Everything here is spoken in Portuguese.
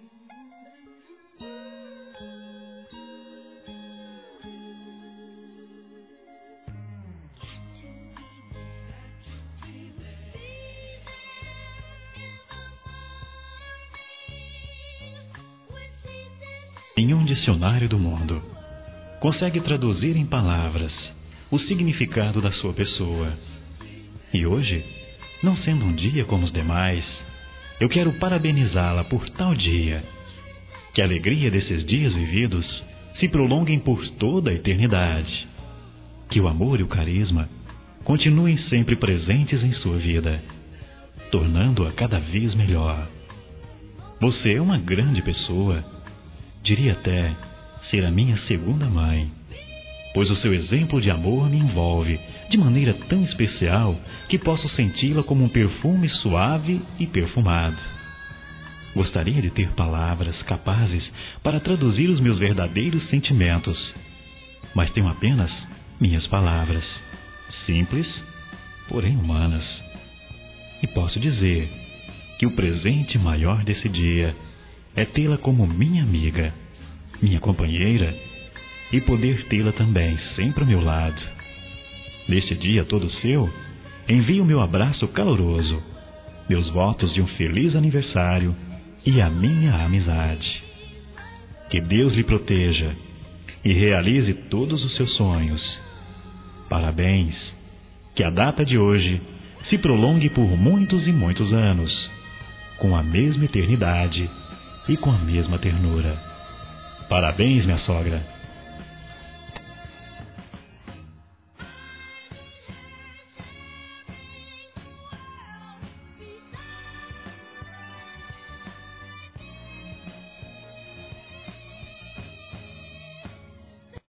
Nenhum dicionário do mundo consegue traduzir em palavras o significado da sua pessoa. E hoje, não sendo um dia como os demais, eu quero parabenizá-la por tal dia. Que a alegria desses dias vividos se prolonguem por toda a eternidade. Que o amor e o carisma continuem sempre presentes em sua vida, tornando-a cada vez melhor. Você é uma grande pessoa. Diria até ser a minha segunda mãe, pois o seu exemplo de amor me envolve de maneira tão especial que posso senti-la como um perfume suave e perfumado. Gostaria de ter palavras capazes para traduzir os meus verdadeiros sentimentos, mas tenho apenas minhas palavras, simples, porém humanas. E posso dizer que o presente maior desse dia é tê-la como minha amiga, minha companheira, e poder tê-la também sempre ao meu lado. Neste dia todo seu, envio meu abraço caloroso, meus votos de um feliz aniversário e a minha amizade. Que Deus lhe proteja e realize todos os seus sonhos. Parabéns, que a data de hoje se prolongue por muitos e muitos anos, com a mesma eternidade e com a mesma ternura. Parabéns, minha sogra.